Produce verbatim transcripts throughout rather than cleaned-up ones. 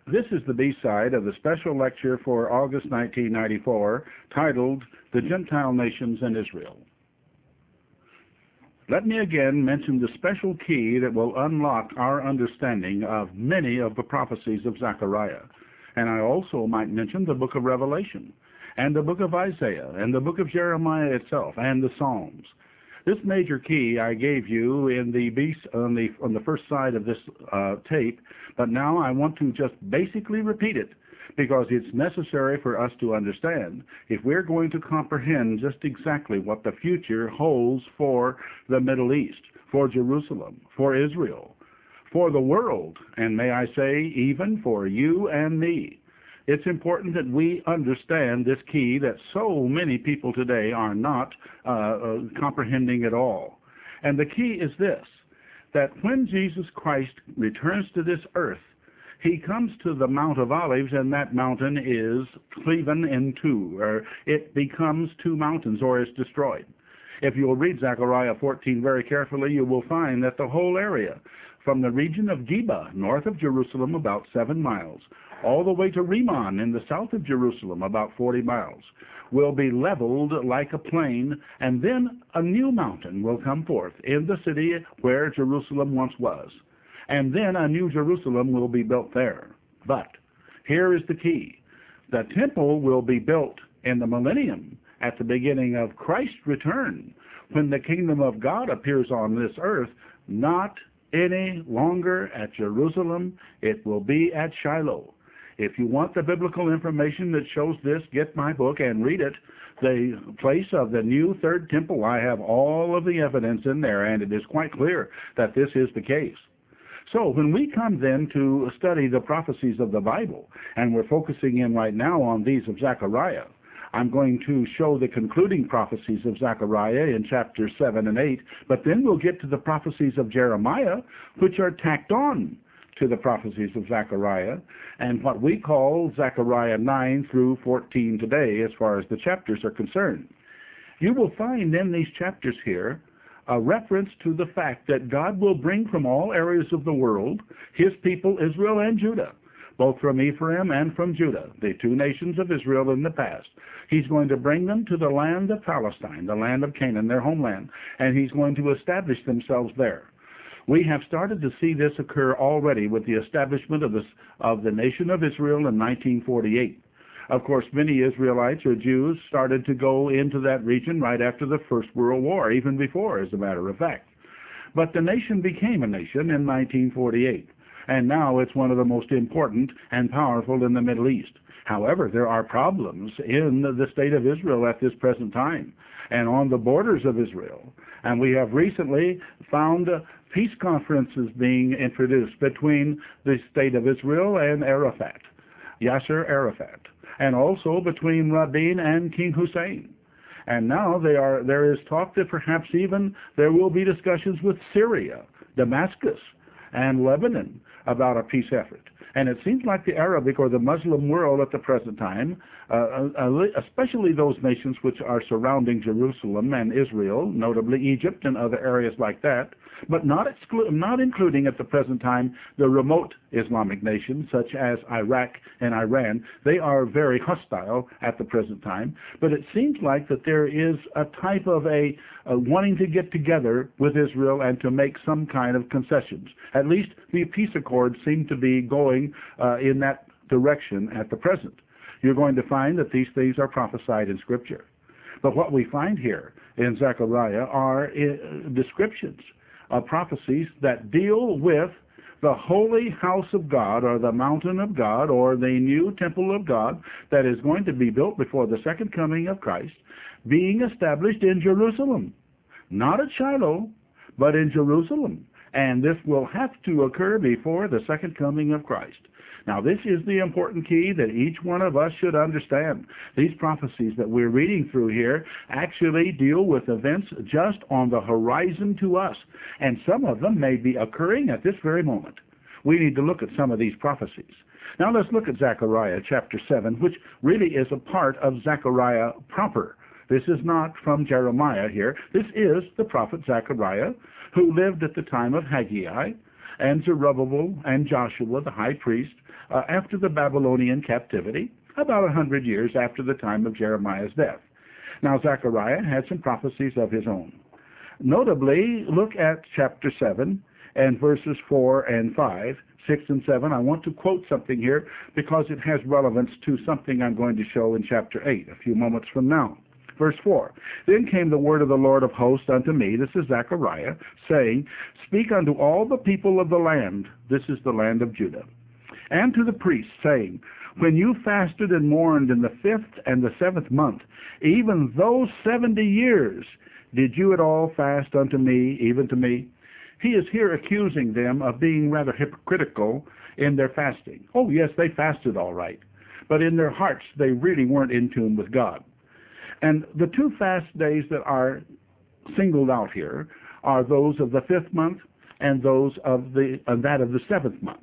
This is the B-side of the special lecture for August nineteen ninety-four, titled The Gentile Nations and Israel. Let me again mention the special key that will unlock our understanding of many of the prophecies of Zechariah. And I also might mention the book of Revelation, and the book of Isaiah, and the book of Jeremiah itself, and the Psalms. This major key I gave you in the beast on the on the first side of this uh, tape, but now I want to just basically repeat it because it's necessary for us to understand if we're going to comprehend just exactly what the future holds for the Middle East, for Jerusalem, for Israel, for the world, and may I say even for you and me. It's important that we understand this key that so many people today are not uh, uh, comprehending at all. And the key is this, that when Jesus Christ returns to this earth, he comes to the Mount of Olives, and that mountain is cleaven in two, or it becomes two mountains, or is destroyed. If you will read Zechariah fourteen very carefully, you will find that the whole area, from the region of Geba, north of Jerusalem, about seven miles, all the way to Rimmon in the south of Jerusalem, about forty miles, will be leveled like a plain, and then a new mountain will come forth in the city where Jerusalem once was. And then a new Jerusalem will be built there. But here is the key. The temple will be built in the millennium at the beginning of Christ's return, when the kingdom of God appears on this earth, not any longer at Jerusalem. It will be at Shiloh. If you want the biblical information that shows this, get my book and read it. The place of the new third temple, I have all of the evidence in there, and it is quite clear that this is the case. So when we come then to study the prophecies of the Bible, and we're focusing in right now on these of Zechariah, I'm going to show the concluding prophecies of Zechariah in chapters seven and eight, but then we'll get to the prophecies of Jeremiah, which are tacked on to the prophecies of Zechariah, and what we call Zechariah nine through fourteen today as far as the chapters are concerned. You will find in these chapters here a reference to the fact that God will bring from all areas of the world his people Israel and Judah, both from Ephraim and from Judah, the two nations of Israel in the past. He's going to bring them to the land of Palestine, the land of Canaan, their homeland, and he's going to establish themselves there. We have started to see this occur already with the establishment of, this, of the nation of Israel in nineteen forty-eight. Of course, many Israelites or Jews started to go into that region right after the First World War, even before, as a matter of fact. But the nation became a nation in nineteen forty-eight, and now it's one of the most important and powerful in the Middle East. However, there are problems in the state of Israel at this present time and on the borders of Israel. And we have recently found uh, peace conferences being introduced between the state of Israel and Arafat, Yasser Arafat, and also between Rabin and King Hussein. And now they are, there is talk that perhaps even there will be discussions with Syria, Damascus, and Lebanon about a peace effort. And it seems like the Arabic or the Muslim world at the present time, uh, especially those nations which are surrounding Jerusalem and Israel, notably Egypt and other areas like that, but not, exclu- not including at the present time the remote Islamic nations such as Iraq and Iran. They are very hostile at the present time, but it seems like that there is a type of a, a wanting to get together with Israel and to make some kind of concessions. At least the peace accords seem to be going uh, in that direction at the present. You're going to find that these things are prophesied in Scripture. But what we find here in Zechariah are uh, descriptions of prophecies that deal with the holy house of God, or the mountain of God, or the new temple of God that is going to be built before the second coming of Christ, being established in Jerusalem. Not at Shiloh, but in Jerusalem. And this will have to occur before the second coming of Christ. Now, this is the important key that each one of us should understand. These prophecies that we're reading through here actually deal with events just on the horizon to us, and some of them may be occurring at this very moment. We need to look at some of these prophecies. Now, let's look at Zechariah chapter seven, which really is a part of Zechariah proper. This is not from Jeremiah here. This is the prophet Zechariah, who lived at the time of Haggai, and Zerubbabel and Joshua, the high priest, uh, after the Babylonian captivity, about a hundred years after the time of Jeremiah's death. Now, Zechariah had some prophecies of his own. Notably, look at chapter seven and verses four and five, six and seven. I want to quote something here because it has relevance to something I'm going to show in chapter eight a few moments from now. Verse four, Then came the word of the Lord of hosts unto me, this is Zechariah, saying, Speak unto all the people of the land, this is the land of Judah, and to the priests, saying, When you fasted and mourned in the fifth and the seventh month, even those seventy years, did you at all fast unto me, even to me? He is here accusing them of being rather hypocritical in their fasting. Oh, yes, they fasted all right, but in their hearts they really weren't in tune with God. And the two fast days that are singled out here are those of the fifth month and those of the uh, that of the seventh month.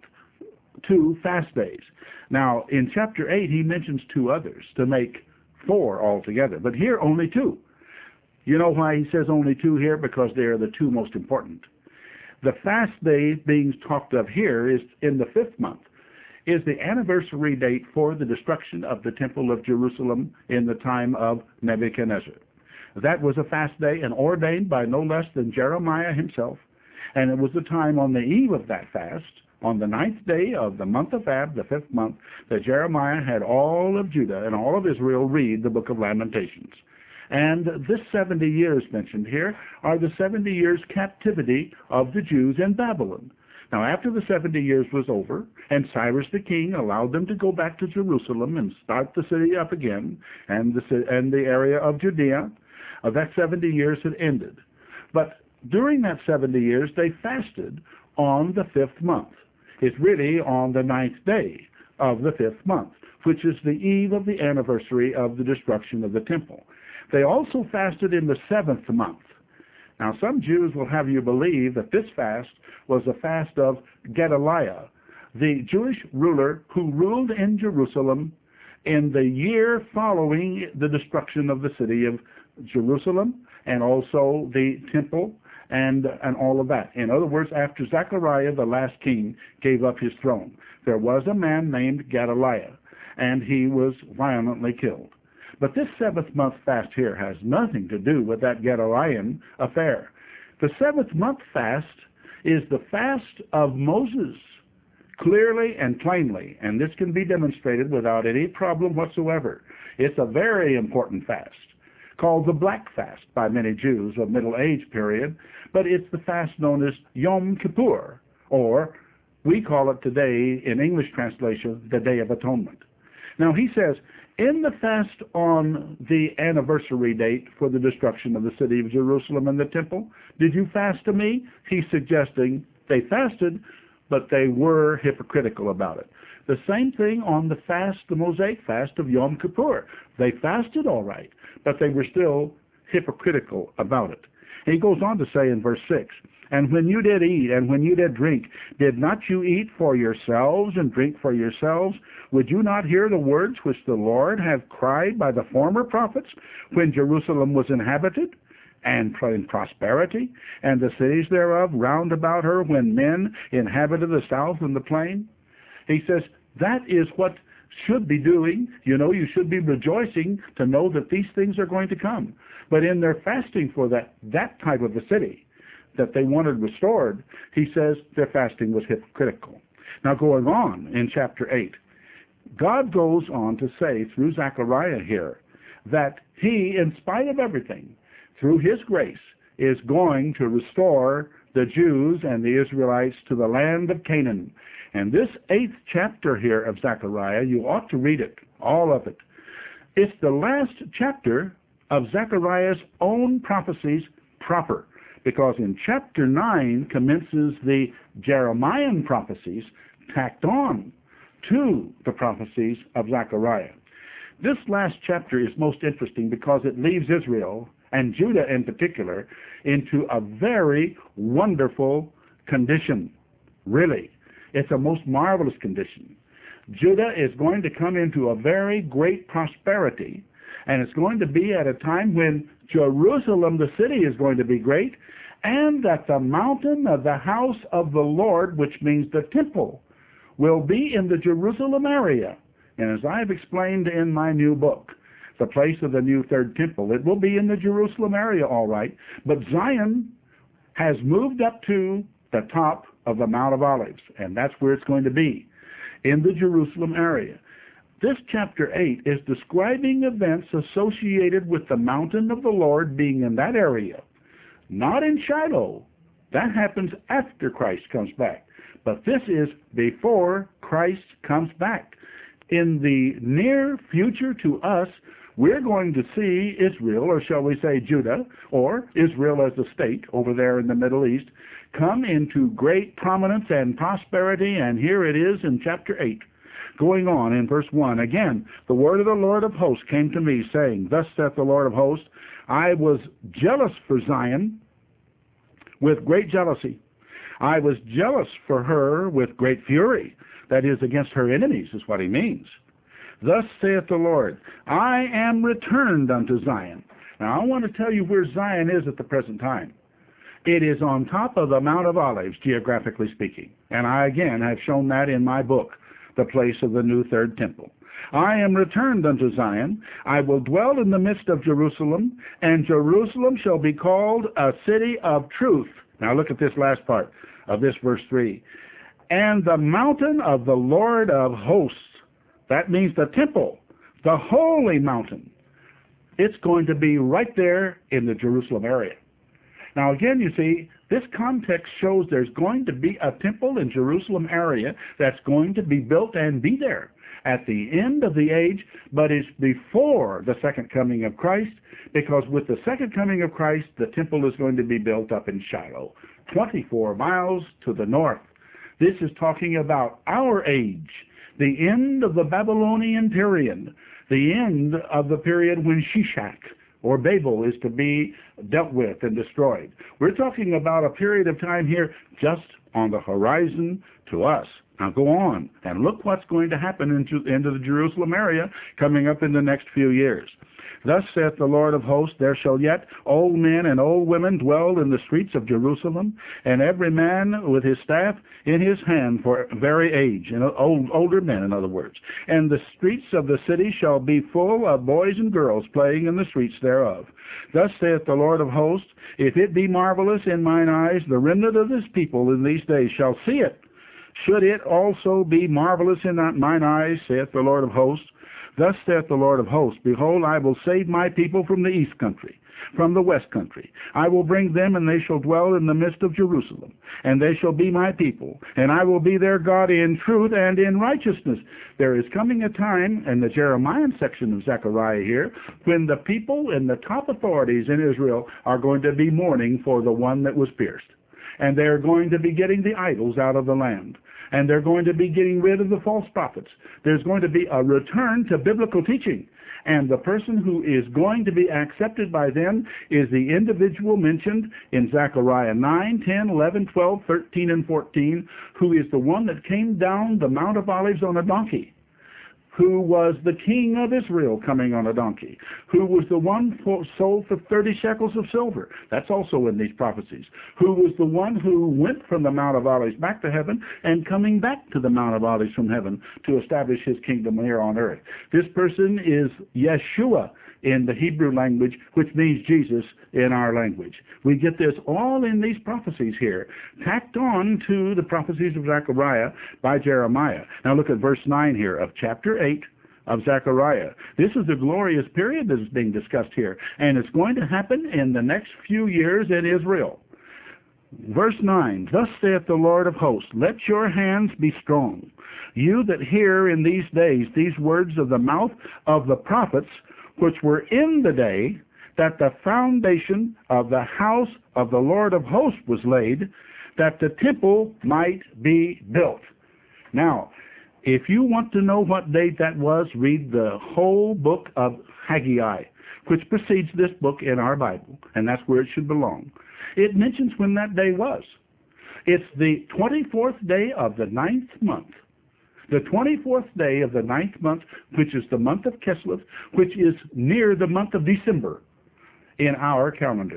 Two fast days. Now, in chapter eight, he mentions two others to make four altogether, but here only two. You know why he says only two here? Because they are the two most important. The fast day being talked of here is in the fifth month, is the anniversary date for the destruction of the Temple of Jerusalem in the time of Nebuchadnezzar. That was a fast day and ordained by no less than Jeremiah himself, and it was the time on the eve of that fast, on the ninth day of the month of Ab, the fifth month, that Jeremiah had all of Judah and all of Israel read the book of Lamentations. And this seventy years mentioned here are the seventy years captivity of the Jews in Babylon. Now, after the seventy years was over, and Cyrus the king allowed them to go back to Jerusalem and start the city up again, and the, and the area of Judea, uh, that seventy years had ended. But during that seventy years, they fasted on the fifth month. It's really on the ninth day of the fifth month, which is the eve of the anniversary of the destruction of the temple. They also fasted in the seventh month. Now, some Jews will have you believe that this fast was a fast of Gedaliah, the Jewish ruler who ruled in Jerusalem in the year following the destruction of the city of Jerusalem and also the temple and, and all of that. In other words, after Zechariah, the last king, gave up his throne, there was a man named Gedaliah, and he was violently killed. But this seventh month fast here has nothing to do with that Gedaliah affair. The seventh month fast is the fast of Moses, clearly and plainly, and this can be demonstrated without any problem whatsoever. It's a very important fast, called the Black Fast by many Jews of Middle Age period, but it's the fast known as Yom Kippur, or we call it today, in English translation, the Day of Atonement. Now, he says, in the fast on the anniversary date for the destruction of the city of Jerusalem and the temple, did you fast to me? He's suggesting they fasted, but they were hypocritical about it. The same thing on the fast, the Mosaic fast of Yom Kippur. They fasted all right, but they were still hypocritical about it. And he goes on to say in verse six, And when you did eat, and when you did drink, did not you eat for yourselves, and drink for yourselves? Would you not hear the words which the Lord hath cried by the former prophets, when Jerusalem was inhabited, and in prosperity, and the cities thereof round about her, when men inhabited the south and the plain? He says, that is what should be doing. You know, you should be rejoicing to know that these things are going to come. But in their fasting for that, that type of a city that they wanted restored, he says their fasting was hypocritical. Now, going on in chapter eight, God goes on to say through Zechariah here that he, in spite of everything, through his grace, is going to restore the Jews and the Israelites to the land of Canaan. And this eighth chapter here of Zechariah, you ought to read it, all of it. It's the last chapter of Zechariah's own prophecies proper, because in chapter nine commences the Jeremiah prophecies tacked on to the prophecies of Zechariah. This last chapter is most interesting because it leaves Israel, and Judah in particular, into a very wonderful condition. Really, it's a most marvelous condition. Judah is going to come into a very great prosperity, and it's going to be at a time when Jerusalem, the city, is going to be great, and that the mountain of the house of the Lord, which means the temple, will be in the Jerusalem area. And as I have explained in my new book, the place of the new third temple, it will be in the Jerusalem area, all right. But Zion has moved up to the top of the Mount of Olives, and that's where it's going to be, in the Jerusalem area. This chapter eight is describing events associated with the mountain of the Lord being in that area, not in Shiloh. That happens after Christ comes back. But this is before Christ comes back. In the near future to us, we're going to see Israel, or shall we say Judah, or Israel as a state over there in the Middle East, come into great prominence and prosperity, and here it is in chapter eight. Going on in verse one, again, the word of the Lord of hosts came to me, saying, Thus saith the Lord of hosts, I was jealous for Zion with great jealousy. I was jealous for her with great fury. That is, against her enemies, is what he means. Thus saith the Lord, I am returned unto Zion. Now, I want to tell you where Zion is at the present time. It is on top of the Mount of Olives, geographically speaking. And I, again, have shown that in my book, The Place of the New Third Temple. I am returned unto Zion. I will dwell in the midst of Jerusalem, and Jerusalem shall be called a city of truth. Now, look at this last part of this verse three. And the mountain of the Lord of hosts. That means the temple, the holy mountain. It's going to be right there in the Jerusalem area. Now again, you see, this context shows there's going to be a temple in Jerusalem area that's going to be built and be there at the end of the age, but it's before the second coming of Christ, because with the second coming of Christ, the temple is going to be built up in Shiloh, twenty-four miles to the north. This is talking about our age, the end of the Babylonian period, the end of the period when Shishak or Babel is to be dealt with and destroyed. We're talking about a period of time here just on the horizon to us. Now go on and look what's going to happen into, into the Jerusalem area coming up in the next few years. Thus saith the Lord of hosts, there shall yet old men and old women dwell in the streets of Jerusalem, and every man with his staff in his hand for very age, and old, older men, in other words. And the streets of the city shall be full of boys and girls playing in the streets thereof. Thus saith the Lord of hosts, if it be marvelous in mine eyes, the remnant of this people in these days shall see it. Should it also be marvelous in mine eyes, saith the Lord of hosts, Thus saith the Lord of hosts, Behold, I will save my people from the east country, from the west country. I will bring them, and they shall dwell in the midst of Jerusalem, and they shall be my people, and I will be their God in truth and in righteousness. There is coming a time, in the Jeremiah section of Zechariah here, when the people and the top authorities in Israel are going to be mourning for the one that was pierced. And they're going to be getting the idols out of the land. And they're going to be getting rid of the false prophets. There's going to be a return to biblical teaching. And the person who is going to be accepted by them is the individual mentioned in Zechariah nine, ten, eleven, twelve, thirteen, and fourteen, who is the one that came down the Mount of Olives on a donkey, who was the king of Israel coming on a donkey, who was the one for, sold for thirty shekels of silver. That's also in these prophecies. Who was the one who went from the Mount of Olives back to heaven and coming back to the Mount of Olives from heaven to establish his kingdom here on earth. This person is Yeshua in the Hebrew language, which means Jesus in our language. We get this all in these prophecies here, tacked on to the prophecies of Zechariah by Jeremiah. Now look at verse nine here of chapter eight of Zechariah. This is the glorious period that is being discussed here, and it's going to happen in the next few years in Israel. Verse nine, Thus saith the Lord of hosts, Let your hands be strong, you that hear in these days these words of the mouth of the prophets, which were in the day that the foundation of the house of the Lord of hosts was laid, that the temple might be built. Now, if you want to know what date that was, read the whole book of Haggai, which precedes this book in our Bible, and that's where it should belong. It mentions when that day was. It's the twenty-fourth day of the ninth month. The twenty-fourth day of the ninth month, which is the month of Kislev, which is near the month of December in our calendar.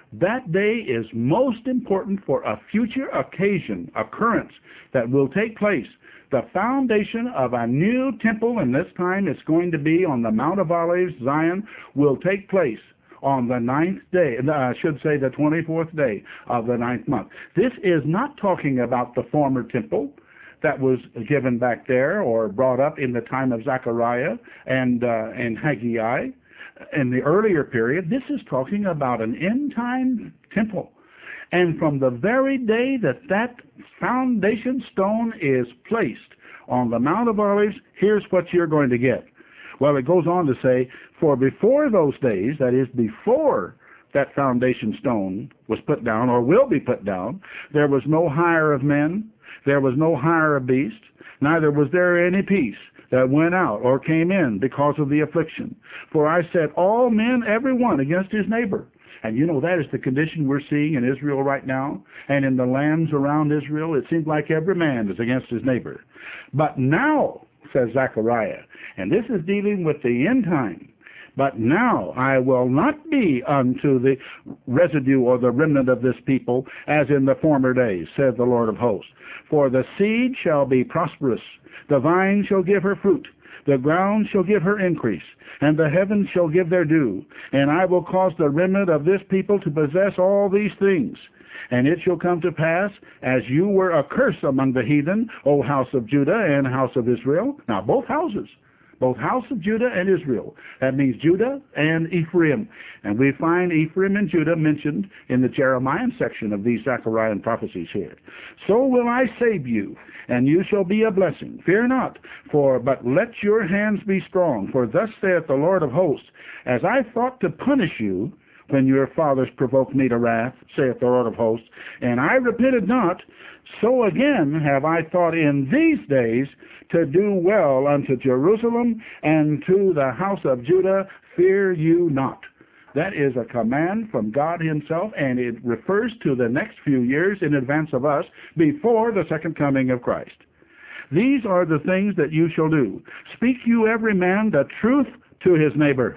That day is most important for a future occasion, occurrence that will take place. The foundation of a new temple, and this time it's going to be on the Mount of Olives, Zion, will take place on the ninth day, I should say the twenty-fourth day of the ninth month. This is not talking about the former temple that was given back there or brought up in the time of Zechariah and, uh, and Haggai in the earlier period. This is talking about an end-time temple. And from the very day that that foundation stone is placed on the Mount of Olives, here's what you're going to get. Well, it goes on to say, for before those days, that is before that foundation stone was put down or will be put down, there was no hire of men, there was no hire of beasts, neither was there any peace that went out or came in because of the affliction. For I set all men, every one, against his neighbor. And you know, that is the condition we're seeing in Israel right now, and in the lands around Israel. It seems like every man is against his neighbor. But now, says Zechariah, and this is dealing with the end time, but now I will not be unto the residue or the remnant of this people as in the former days, said the Lord of hosts. For the seed shall be prosperous, the vine shall give her fruit, the ground shall give her increase, and the heavens shall give their due. And I will cause the remnant of this people to possess all these things. And it shall come to pass, as you were a curse among the heathen, O house of Judah and house of Israel. Now, both houses, both house of Judah and Israel. That means Judah and Ephraim. And we find Ephraim and Judah mentioned in the Jeremiah section of these Zechariah prophecies here. So will I save you, and you shall be a blessing. Fear not, for but let your hands be strong. For thus saith the Lord of hosts, as I thought to punish you when your fathers provoked me to wrath, saith the Lord of hosts, and I repented not, so again have I thought in these days to do well unto Jerusalem and to the house of Judah. Fear you not. That is a command from God himself, and it refers to the next few years in advance of us before the second coming of Christ. These are the things that you shall do. Speak you every man the truth to his neighbor.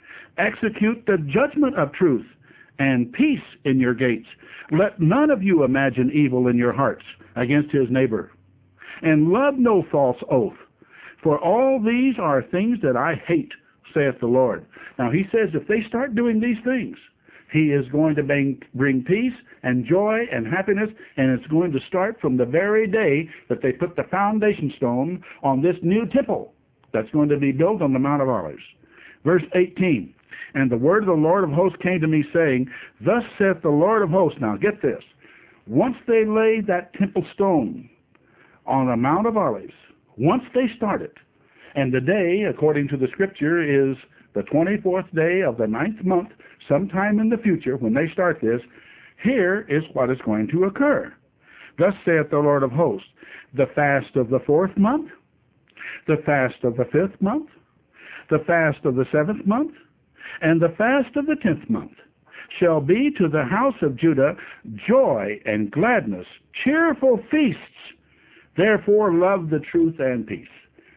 Execute the judgment of truth, and peace in your gates. Let none of you imagine evil in your hearts against his neighbor. And love no false oath, for all these are things that I hate, saith the Lord. Now he says if they start doing these things, he is going to bring, bring peace and joy and happiness, and it's going to start from the very day that they put the foundation stone on this new temple that's going to be built on the Mount of Olives. Verse eighteen, and the word of the Lord of hosts came to me, saying, thus saith the Lord of hosts. Now get this. Once they laid that temple stone on the Mount of Olives, once they started, and the day, according to the scripture, is the twenty-fourth day of the ninth month, sometime in the future, when they start this, here is what is going to occur. Thus saith the Lord of hosts, the fast of the fourth month, the fast of the fifth month, the fast of the seventh month, and the fast of the tenth month shall be to the house of Judah joy and gladness, cheerful feasts. Therefore love the truth and peace.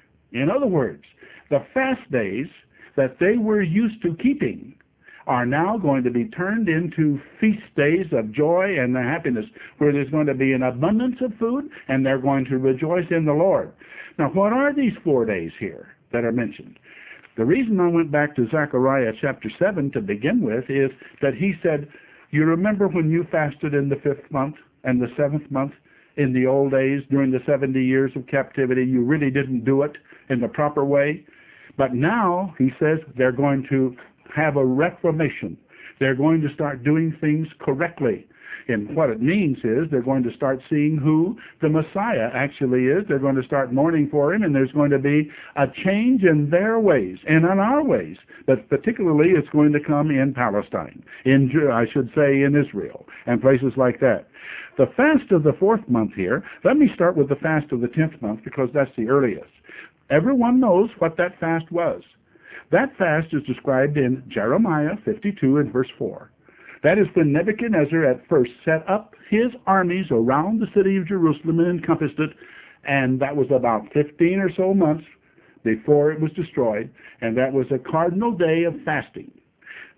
In other words, the fast days that they were used to keeping are now going to be turned into feast days of joy and happiness, where there's going to be an abundance of food, and they're going to rejoice in the Lord. Now, what are these four days here that are mentioned? The reason I went back to Zechariah chapter seven to begin with is that he said, you remember when you fasted in the fifth month and the seventh month in the old days during the seventy years of captivity? You really didn't do it in the proper way. But now, he says, they're going to have a reformation. They're going to start doing things correctly. And what it means is they're going to start seeing who the Messiah actually is. They're going to start mourning for him, and there's going to be a change in their ways and in our ways. But particularly, it's going to come in Palestine, in, I should say, in Israel, and places like that. The fast of the fourth month here, let me start with the fast of the tenth month, because that's the earliest. Everyone knows what that fast was. That fast is described in Jeremiah fifty-two and verse four. That is when Nebuchadnezzar at first set up his armies around the city of Jerusalem and encompassed it, and that was about fifteen or so months before it was destroyed, and that was a cardinal day of fasting.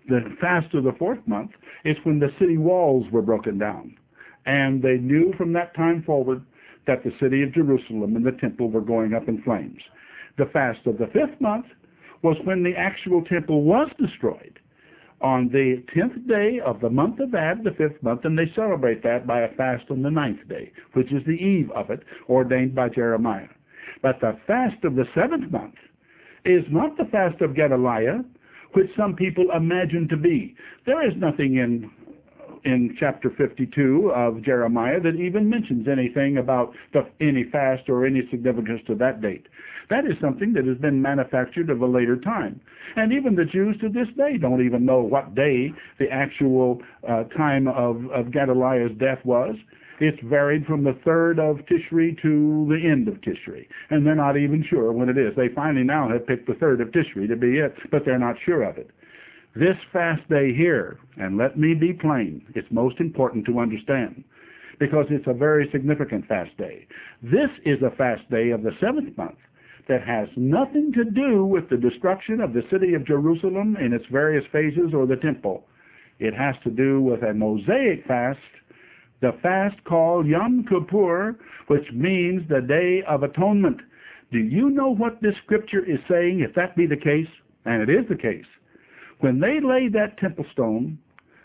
The fast of the fourth month is when the city walls were broken down. And they knew from that time forward that the city of Jerusalem and the temple were going up in flames. The fast of the fifth month was when the actual temple was destroyed on the tenth day of the month of Ab, the fifth month, and they celebrate that by a fast on the ninth day, which is the eve of it, ordained by Jeremiah. But the fast of the seventh month is not the fast of Gedaliah, which some people imagine to be. There is nothing in in chapter fifty-two of Jeremiah that even mentions anything about the, any fast or any significance to that date. That is something that has been manufactured of a later time. And even the Jews to this day don't even know what day the actual uh, time of, of Gedaliah's death was. It's varied from the third of Tishri to the end of Tishri. And they're not even sure when it is. They finally now have picked the third of Tishri to be it, but they're not sure of it. This fast day here, and let me be plain, it's most important to understand, because it's a very significant fast day. This is a fast day of the seventh month that has nothing to do with the destruction of the city of Jerusalem in its various phases or the temple. It has to do with a Mosaic fast, the fast called Yom Kippur, which means the Day of Atonement. Do you know what this scripture is saying, if that be the case? And it is the case. When they lay that temple stone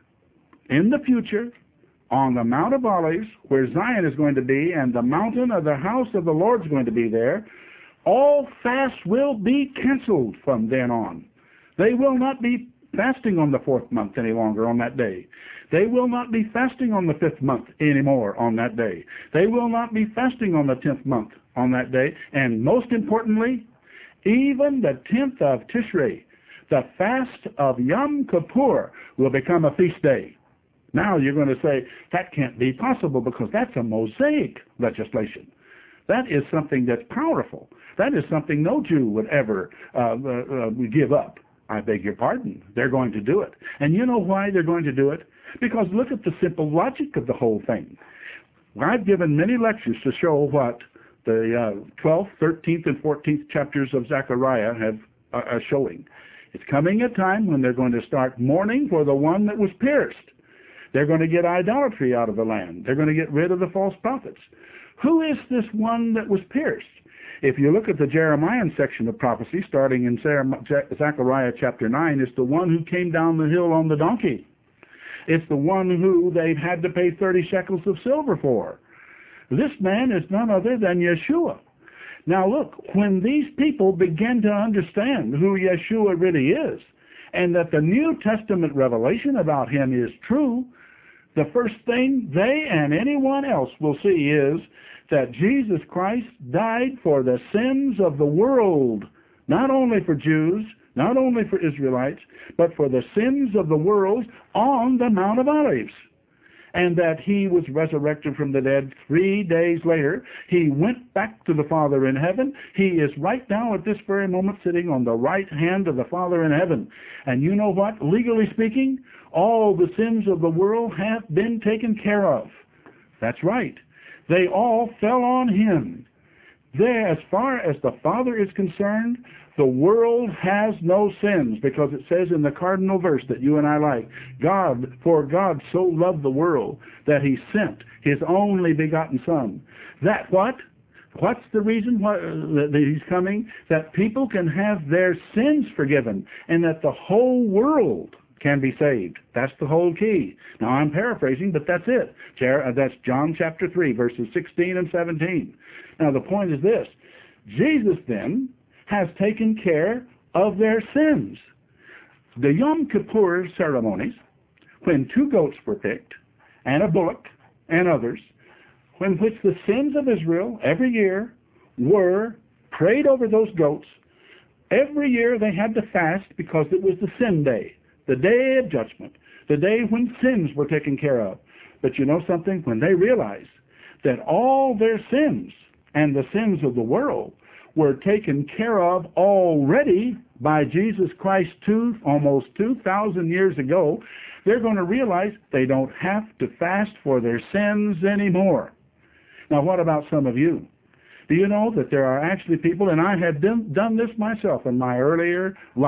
in the future on the Mount of Olives, where Zion is going to be, and the mountain of the house of the Lord is going to be there, all fasts will be canceled from then on. They will not be fasting on the fourth month any longer on that day. They will not be fasting on the fifth month anymore on that day. They will not be fasting on the tenth month on that day. And most importantly, even the tenth of Tishrei, the fast of Yom Kippur, will become a feast day. Now you're going to say, that can't be possible because that's a Mosaic legislation. That is something that's powerful. That is something no Jew would ever uh, uh, give up. I beg your pardon. They're going to do it. And you know why they're going to do it? Because look at the simple logic of the whole thing. I've given many lectures to show what the uh, twelfth, thirteenth, and fourteenth chapters of Zechariah have uh, are showing. It's coming a time when they're going to start mourning for the one that was pierced. They're going to get idolatry out of the land. They're going to get rid of the false prophets. Who is this one that was pierced? If you look at the Jeremiah section of prophecy, starting in Zechariah chapter nine, it's the one who came down the hill on the donkey. It's the one who they've had to pay thirty shekels of silver for. This man is none other than Yeshua. Now look, when these people begin to understand who Yeshua really is, and that the New Testament revelation about him is true, the first thing they and anyone else will see is that Jesus Christ died for the sins of the world, not only for Jews, not only for Israelites, but for the sins of the world on the Mount of Olives. And that he was resurrected from the dead three days later. He went back to the Father in heaven. He is right now at this very moment sitting on the right hand of the Father in heaven. And you know what? Legally speaking, all the sins of the world have been taken care of. That's right. They all fell on him. There, as far as the Father is concerned, the world has no sins, because it says in the cardinal verse that you and I like, God, for God so loved the world that he sent his only begotten Son. That what? What's the reason why, uh, that he's coming? That people can have their sins forgiven, and that the whole world can be saved. That's the whole key. Now I'm paraphrasing, but that's it. That's John chapter three, verses sixteen and seventeen. Now the point is this. Jesus then has taken care of their sins. The Yom Kippur ceremonies, when two goats were picked, and a bullock, and others, when which the sins of Israel every year were prayed over those goats, every year they had to fast because it was the sin day, the day of judgment, the day when sins were taken care of. But you know something? When they realized that all their sins and the sins of the world were taken care of already by Jesus Christ two, almost two thousand years ago, they're going to realize they don't have to fast for their sins anymore. Now, what about some of you? Do you know that there are actually people, and I have done, done this myself in my earlier life,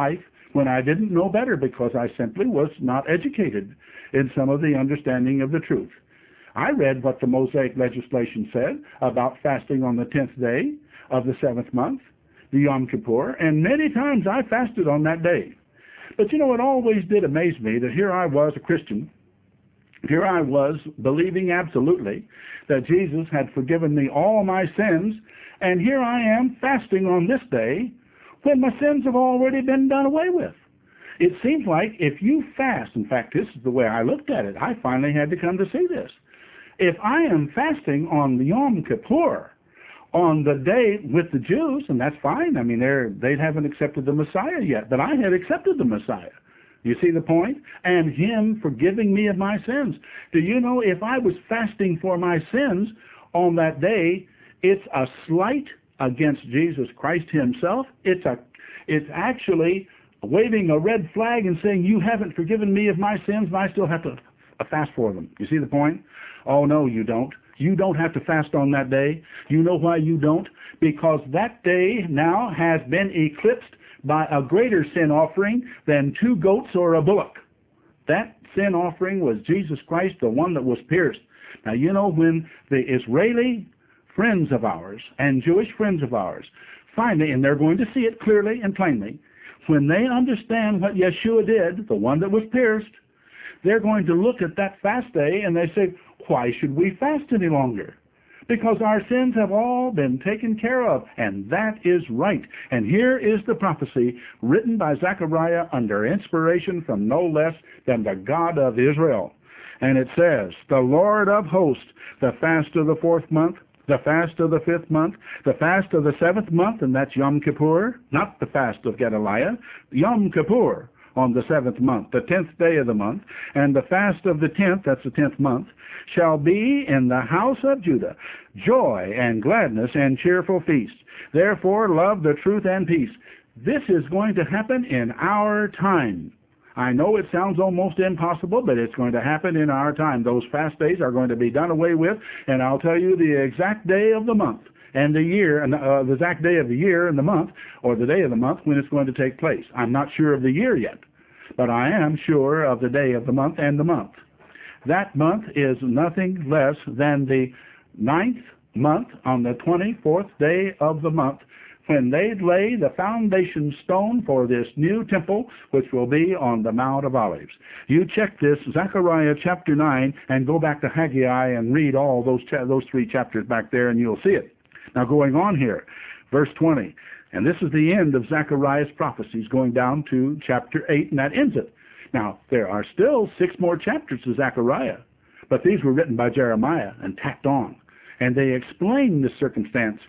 when I didn't know better because I simply was not educated in some of the understanding of the truth. I read what the Mosaic legislation said about fasting on the tenth day of the seventh month, the Yom Kippur, and many times I fasted on that day. But you know, it always did amaze me that here I was, a Christian, here I was believing absolutely that Jesus had forgiven me all my sins, and here I am fasting on this day when my sins have already been done away with. It seems like if you fast, in fact, this is the way I looked at it. I finally had to come to see this. If I am fasting on the Yom Kippur, on the day with the Jews, and that's fine. I mean, they're, they haven't accepted the Messiah yet, but I had accepted the Messiah. You see the point? And him forgiving me of my sins. Do you know, if I was fasting for my sins on that day, it's a slight against Jesus Christ himself. It's a, it's actually waving a red flag and saying, you haven't forgiven me of my sins, and I still have to fast for them. You see the point? Oh, no, you don't. You don't have to fast on that day. You know why you don't? Because that day now has been eclipsed by a greater sin offering than two goats or a bullock. That sin offering was Jesus Christ, the one that was pierced. Now, you know, when the Israeli friends of ours and Jewish friends of ours finally, and they're going to see it clearly and plainly, when they understand what Yeshua did, the one that was pierced, they're going to look at that fast day and they say, why should we fast any longer? Because our sins have all been taken care of, and that is right. And here is the prophecy written by Zechariah under inspiration from no less than the God of Israel. And it says, the Lord of hosts, the fast of the fourth month, the fast of the fifth month, the fast of the seventh month, and that's Yom Kippur, not the fast of Gedaliah, Yom Kippur on the seventh month, the tenth day of the month, and the fast of the tenth, that's the tenth month, shall be in the house of Judah, joy and gladness and cheerful feast. Therefore love the truth and peace. This is going to happen in our time. I know it sounds almost impossible, but it's going to happen in our time. Those fast days are going to be done away with, and I'll tell you the exact day of the month and the year, and uh, the exact day of the year and the month, or the day of the month when it's going to take place. I'm not sure of the year yet, but I am sure of the day of the month and the month. That month is nothing less than the ninth month on the twenty-fourth day of the month, when they lay the foundation stone for this new temple, which will be on the Mount of Olives. You check this, Zechariah chapter nine, and go back to Haggai and read all those, cha those three chapters back there, and you'll see it. Now going on here, verse twenty, and this is the end of Zechariah's prophecies, going down to chapter eight, and that ends it. Now, there are still six more chapters to Zechariah, but these were written by Jeremiah and tacked on, and they explain the circumstance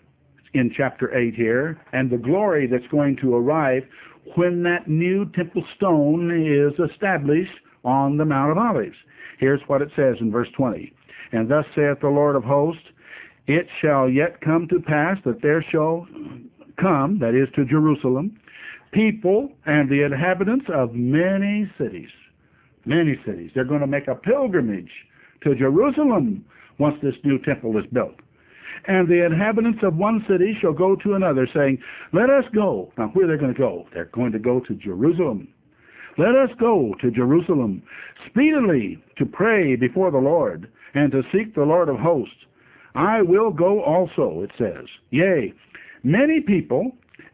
in chapter eight here, and the glory that's going to arrive when that new temple stone is established on the Mount of Olives. Here's what it says in verse twenty. And thus saith the Lord of hosts, it shall yet come to pass that there shall come, that is to Jerusalem, people and the inhabitants of many cities. Many cities. They're going to make a pilgrimage to Jerusalem once this new temple is built. And the inhabitants of one city shall go to another, saying, let us go. Now, where are they going to go? They're going to go to Jerusalem. Let us go to Jerusalem speedily to pray before the Lord and to seek the Lord of hosts. I will go also, it says. Yea, many people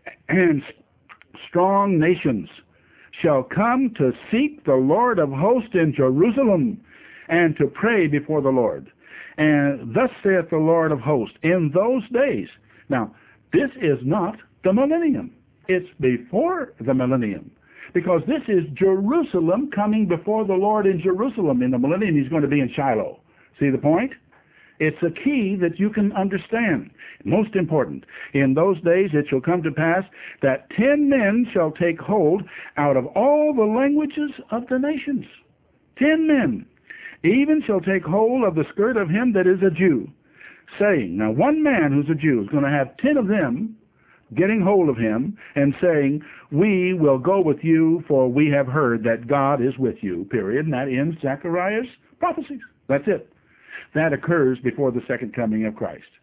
and strong nations shall come to seek the Lord of hosts in Jerusalem and to pray before the Lord. And thus saith the Lord of hosts, in those days. Now, this is not the millennium. It's before the millennium. Because this is Jerusalem coming before the Lord in Jerusalem. In the millennium, he's going to be in Shiloh. See the point? It's a key that you can understand. Most important, in those days it shall come to pass that ten men shall take hold out of all the languages of the nations. Ten men. Even shall take hold of the skirt of him that is a Jew, saying, now one man who's a Jew is going to have ten of them getting hold of him and saying, we will go with you, for we have heard that God is with you, period. And that ends Zechariah's prophecies. That's it. That occurs before the second coming of Christ.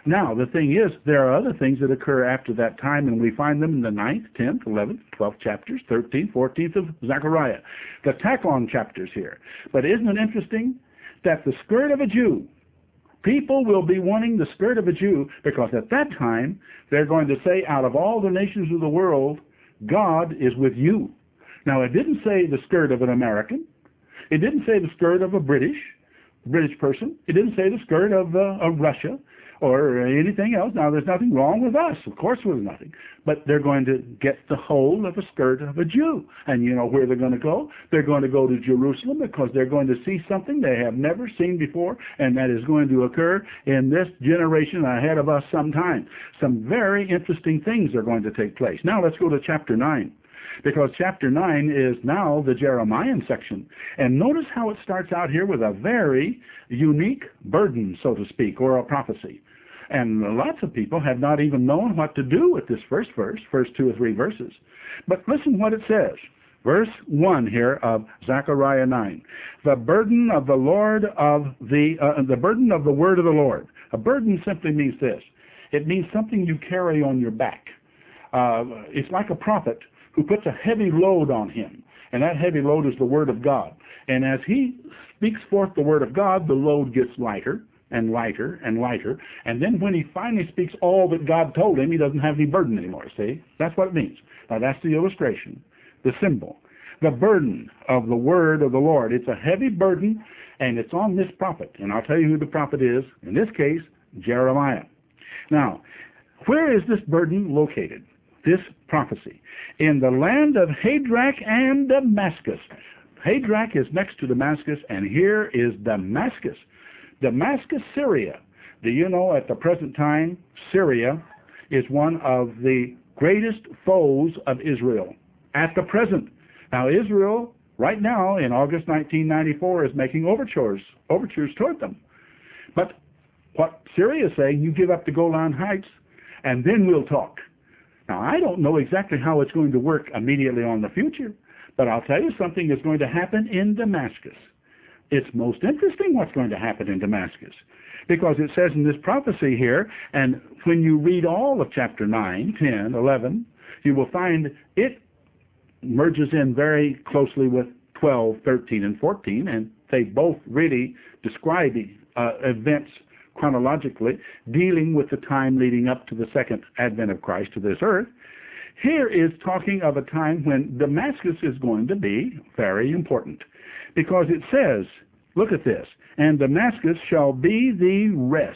Now, the thing is, there are other things that occur after that time, and we find them in the ninth, tenth, eleventh, twelfth chapters, thirteenth, fourteenth of Zechariah. The tack-on chapters here. But isn't it interesting that the skirt of a Jew, people will be wanting the skirt of a Jew, because at that time, they're going to say, out of all the nations of the world, God is with you. Now, it didn't say the skirt of an American. It didn't say the skirt of a British, British person. It didn't say the skirt of, uh, of Russia or anything else. Now, there's nothing wrong with us. Of course there's nothing. But they're going to get the whole of a skirt of a Jew. And you know where they're going to go? They're going to go to Jerusalem, because they're going to see something they have never seen before, and that is going to occur in this generation ahead of us sometime. Some very interesting things are going to take place. Now, let's go to chapter nine. Because chapter nine is now the Jeremiah section. And notice how it starts out here with a very unique burden, so to speak, or a prophecy. And lots of people have not even known what to do with this first verse, first two or three verses. But listen what it says. Verse one here of Zechariah nine. The burden of the Lord of the, uh, the burden of the word of the Lord. A burden simply means this. It means something you carry on your back. Uh, it's like a prophet who puts a heavy load on him. And that heavy load is the word of God. And as he speaks forth the word of God, the load gets lighter and lighter and lighter. And then when he finally speaks all that God told him, he doesn't have any burden anymore, see? That's what it means. Now, that's the illustration, the symbol. The burden of the word of the Lord. It's a heavy burden, and it's on this prophet. And I'll tell you who the prophet is. In this case, Jeremiah. Now, where is this burden located? This prophecy. In the land of Hadrach and Damascus. Hadrach is next to Damascus, and here is Damascus. Damascus, Syria. Do you know at the present time, Syria is one of the greatest foes of Israel. At the present. Now, Israel, right now, in August nineteen ninety-four, is making overtures, overtures toward them. But what Syria is saying, you give up the Golan Heights, and then we'll talk. Now, I don't know exactly how it's going to work immediately on the future, but I'll tell you something is going to happen in Damascus. It's most interesting what's going to happen in Damascus, because it says in this prophecy here, and when you read all of chapter nine, ten, eleven, you will find it merges in very closely with twelve, thirteen, and fourteen, and they both really describe uh, events chronologically, dealing with the time leading up to the second advent of Christ to this earth. Here is talking of a time when Damascus is going to be very important, because it says, look at this, and Damascus shall be the rest,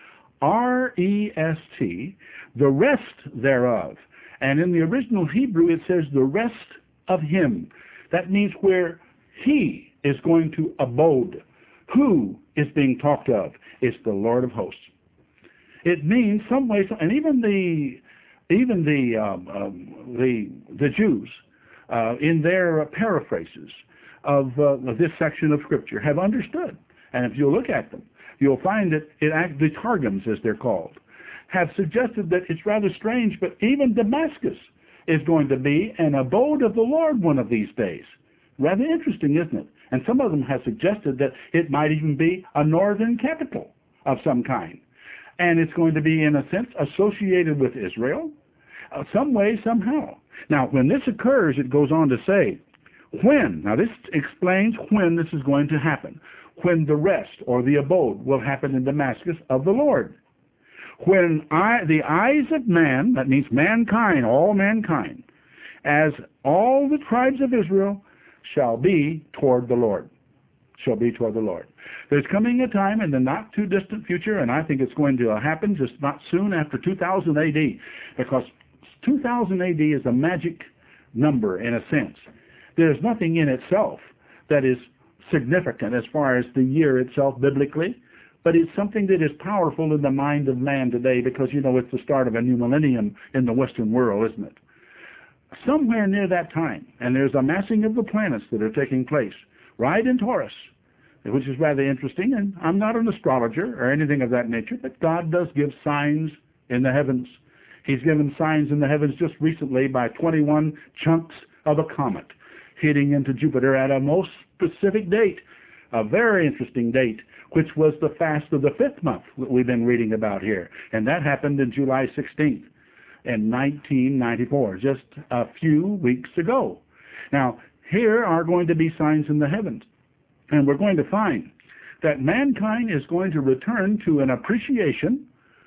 R E S T, the rest thereof. And in the original Hebrew it says the rest of him. That means where he is going to abode. Who is being talked of? It's the Lord of hosts. It means some way, and even the even the um, um, the the Jews uh, in their paraphrases of, uh, of this section of Scripture have understood. And if you look at them, you'll find that it act, the Targums, as they're called, have suggested that it's rather strange, but even Damascus is going to be an abode of the Lord one of these days. Rather interesting, isn't it? And some of them have suggested that it might even be a northern capital of some kind. And it's going to be, in a sense, associated with Israel, uh, some way, somehow. Now, when this occurs, it goes on to say, when, now this explains when this is going to happen, when the rest, or the abode, will happen in Damascus of the Lord. When I, the eyes of man, that means mankind, all mankind, as all the tribes of Israel shall be toward the Lord. Shall be toward the Lord. There's coming a time in the not too distant future, and I think it's going to happen just not soon after two thousand A D, because two thousand A D is a magic number in a sense. There's nothing in itself that is significant as far as the year itself biblically, but it's something that is powerful in the mind of man today, because, you know, it's the start of a new millennium in the Western world, isn't it? Somewhere near that time, and there's a massing of the planets that are taking place right in Taurus, which is rather interesting. And I'm not an astrologer or anything of that nature, but God does give signs in the heavens. He's given signs in the heavens just recently by twenty-one chunks of a comet hitting into Jupiter at a most specific date, a very interesting date, which was the fast of the fifth month that we've been reading about here. And that happened in July sixteenth in nineteen ninety-four, just a few weeks ago. Now, here are going to be signs in the heavens. And we're going to find that mankind is going to return to an appreciation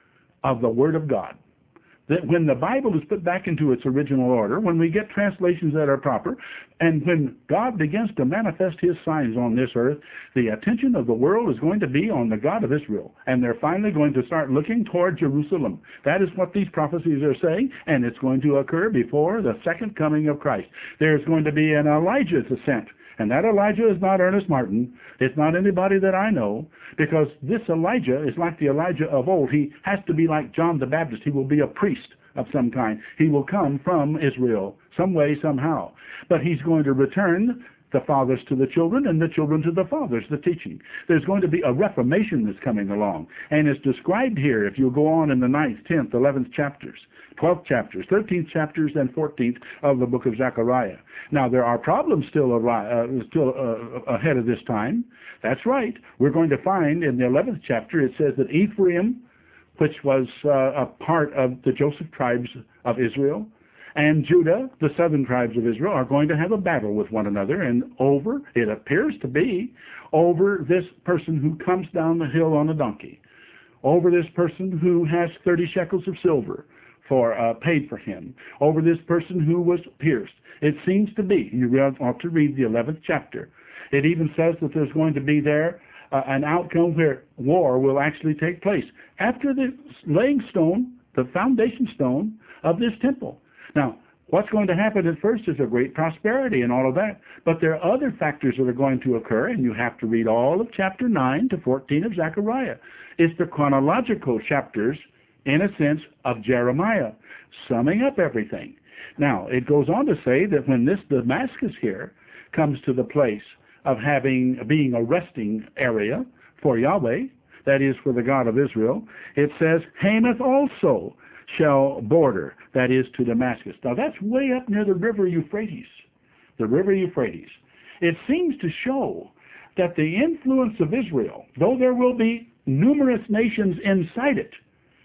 of the Word of God. That when the Bible is put back into its original order, when we get translations that are proper, and when God begins to manifest His signs on this earth, the attention of the world is going to be on the God of Israel. And they're finally going to start looking toward Jerusalem. That is what these prophecies are saying, and it's going to occur before the second coming of Christ. There's going to be an Elijah's ascent. And that Elijah is not Ernest Martin. It's not anybody that I know, because this Elijah is like the Elijah of old. He has to be like John the Baptist. He will be a priest of some kind. He will come from Israel, some way, somehow. But he's going to return the fathers to the children and the children to the fathers, the teaching. There's going to be a reformation that's coming along. And it's described here, if you go on in the ninth, tenth, eleventh chapters, twelfth chapters, thirteenth chapters, and fourteenth of the book of Zechariah. Now, there are problems still, uh, still uh, ahead of this time. That's right. We're going to find in the eleventh chapter, it says that Ephraim, which was uh, a part of the Joseph tribes of Israel, and Judah, the southern tribes of Israel, are going to have a battle with one another, and over, it appears to be, over this person who comes down the hill on a donkey, over this person who has thirty shekels of silver for uh, paid for him, over this person who was pierced. It seems to be, you ought to read the eleventh chapter. It even says that there's going to be there uh, an outcome where war will actually take place after the laying stone, the foundation stone of this temple. Now, what's going to happen at first is a great prosperity and all of that, but there are other factors that are going to occur, and you have to read all of chapter nine to fourteen of Zechariah. It's the chronological chapters, in a sense, of Jeremiah, summing up everything. Now, it goes on to say that when this Damascus here comes to the place of having being a resting area for Yahweh, that is for the God of Israel, it says, Hamath also shall border, that is to Damascus. Now, that's way up near the river Euphrates, the river Euphrates. It seems to show that the influence of Israel, though there will be numerous nations inside it,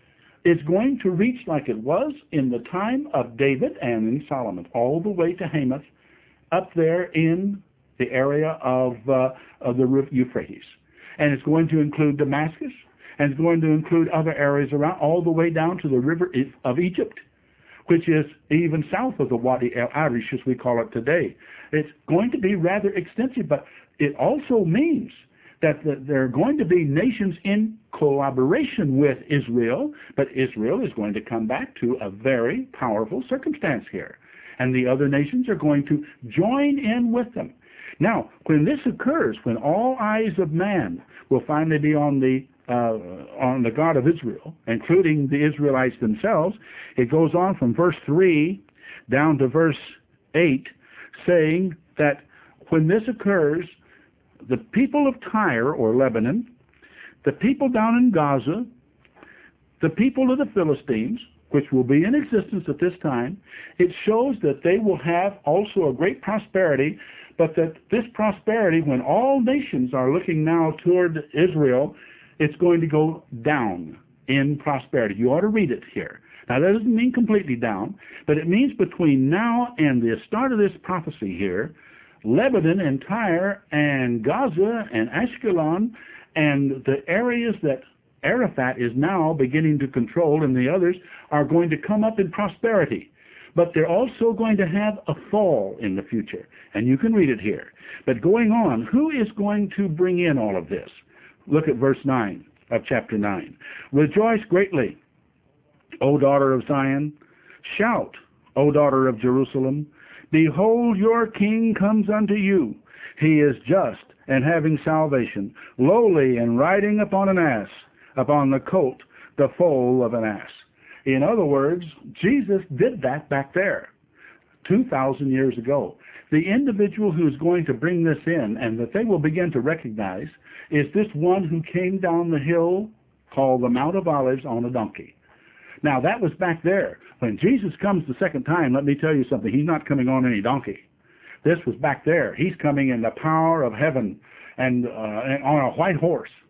is going to reach like it was in the time of David and in Solomon, all the way to Hamath, up there in the area of, uh, of the river Euphrates. And it's going to include Damascus, and it's going to include other areas around, all the way down to the river of Egypt, which is even south of the Wadi el-Arish, as we call it today. It's going to be rather extensive, but it also means that the, there are going to be nations in collaboration with Israel, but Israel is going to come back to a very powerful circumstance here. And the other nations are going to join in with them. Now, when this occurs, when all eyes of man will finally be on the uh, on the God of Israel, including the Israelites themselves, it goes on from verse three down to verse eight, saying that when this occurs, the people of Tyre or Lebanon, the people down in Gaza, the people of the Philistines, which will be in existence at this time, it shows that they will have also a great prosperity, but that this prosperity, when all nations are looking now toward Israel, it's going to go down in prosperity. You ought to read it here. Now, that doesn't mean completely down, but it means between now and the start of this prophecy here, Lebanon and Tyre and Gaza and Ashkelon and the areas that Arafat is now beginning to control and the others are going to come up in prosperity. But they're also going to have a fall in the future. And you can read it here. But going on, who is going to bring in all of this? Look at verse nine of chapter nine. Rejoice greatly, O daughter of Zion. Shout, O daughter of Jerusalem. Behold, your king comes unto you. He is just and having salvation, lowly and riding upon an ass, upon the colt, the foal of an ass. In other words, Jesus did that back there two thousand years ago. The individual who is going to bring this in and that they will begin to recognize is this one who came down the hill called the Mount of Olives on a donkey. Now, that was back there. When Jesus comes the second time, let me tell you something. He's not coming on any donkey. This was back there. He's coming in the power of heaven and, uh, and on a white horse.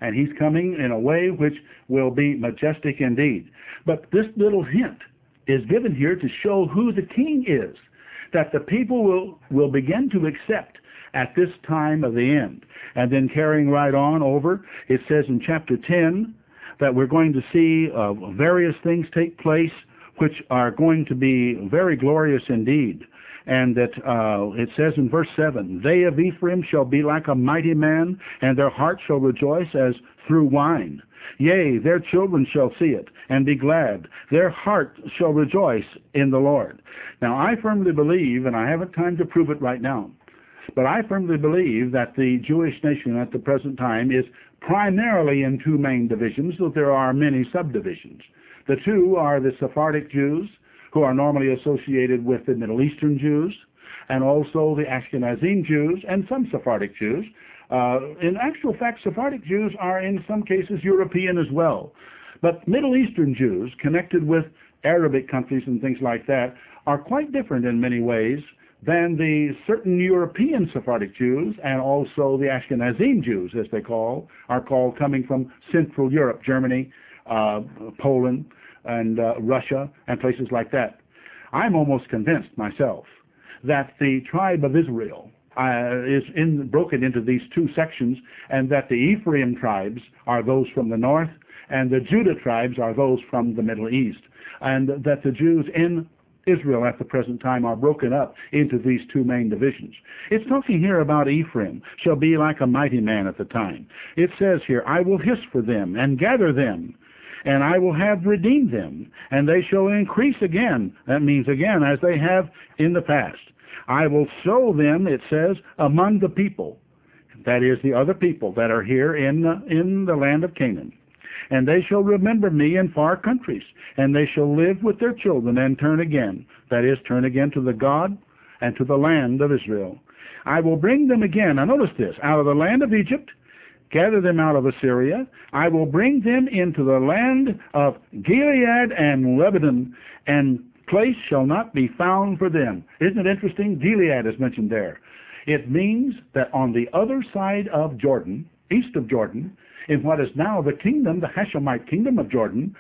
and he's coming in a way which will be majestic indeed. But this little hint is given here to show who the king is, that the people will, will begin to accept at this time of the end. And then carrying right on over, it says in chapter ten that we're going to see uh, various things take place which are going to be very glorious indeed. And that uh, it says in verse seven, they of Ephraim shall be like a mighty man, and their heart shall rejoice as through wine. Yea, their children shall see it, and be glad. Their heart shall rejoice in the Lord. Now, I firmly believe, and I haven't time to prove it right now, but I firmly believe that the Jewish nation at the present time is primarily in two main divisions, though there are many subdivisions. The two are the Sephardic Jews, who are normally associated with the Middle Eastern Jews, and also the Ashkenazim Jews and some Sephardic Jews. Uh, in actual fact, Sephardic Jews are in some cases European as well. But Middle Eastern Jews, connected with Arabic countries and things like that, are quite different in many ways than the certain European Sephardic Jews, and also the Ashkenazim Jews, as they call, are called, coming from Central Europe, Germany, uh, Poland, and uh, Russia, and places like that. I'm almost convinced myself that the tribe of Israel uh, is in, broken into these two sections, and that the Ephraim tribes are those from the north, and the Judah tribes are those from the Middle East, and that the Jews in Israel at the present time are broken up into these two main divisions. It's talking here about Ephraim shall be like a mighty man at the time. It says here, I will hiss for them and gather them, and I will have redeemed them, and they shall increase again. That means again, as they have in the past. I will sow them, it says, among the people. That is, the other people that are here in, uh, in the land of Canaan. And they shall remember me in far countries, and they shall live with their children and turn again. That is, turn again to the God and to the land of Israel. I will bring them again, now notice this, out of the land of Egypt, gather them out of Assyria. I will bring them into the land of Gilead and Lebanon, and place shall not be found for them. Isn't it interesting? Gilead is mentioned there. It means that on the other side of Jordan, east of Jordan, in what is now the kingdom, the Hashemite kingdom of Jordan,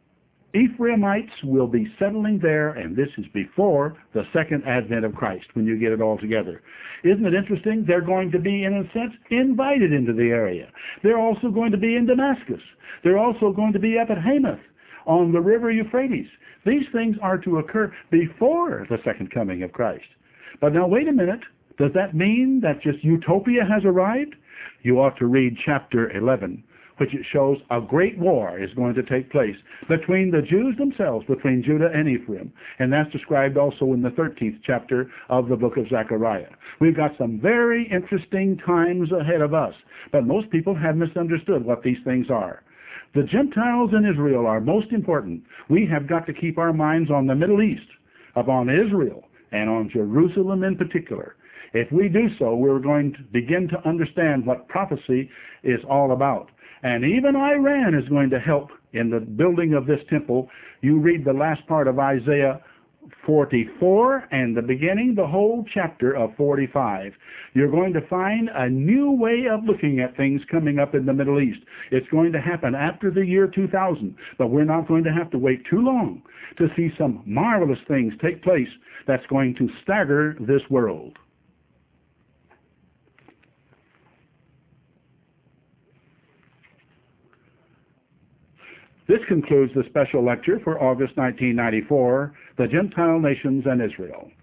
Ephraimites will be settling there, and this is before the second advent of Christ, when you get it all together. Isn't it interesting? They're going to be, in a sense, invited into the area. They're also going to be in Damascus. They're also going to be up at Hamath on the river Euphrates. These things are to occur before the second coming of Christ. But now, wait a minute. Does that mean that just utopia has arrived? You ought to read chapter eleven, which it shows a great war is going to take place between the Jews themselves, between Judah and Ephraim. And that's described also in the thirteenth chapter of the book of Zechariah. We've got some very interesting times ahead of us, but most people have misunderstood what these things are. The Gentiles in Israel are most important. We have got to keep our minds on the Middle East, upon Israel, and on Jerusalem in particular. If we do so, we're going to begin to understand what prophecy is all about. And even Iran is going to help in the building of this temple. You read the last part of Isaiah forty-four and the beginning, the whole chapter of forty-five. You're going to find a new way of looking at things coming up in the Middle East. It's going to happen after the year two thousand, but we're not going to have to wait too long to see some marvelous things take place that's going to stagger this world. This concludes the special lecture for August nineteen ninety-four, The Gentile Nations and Israel.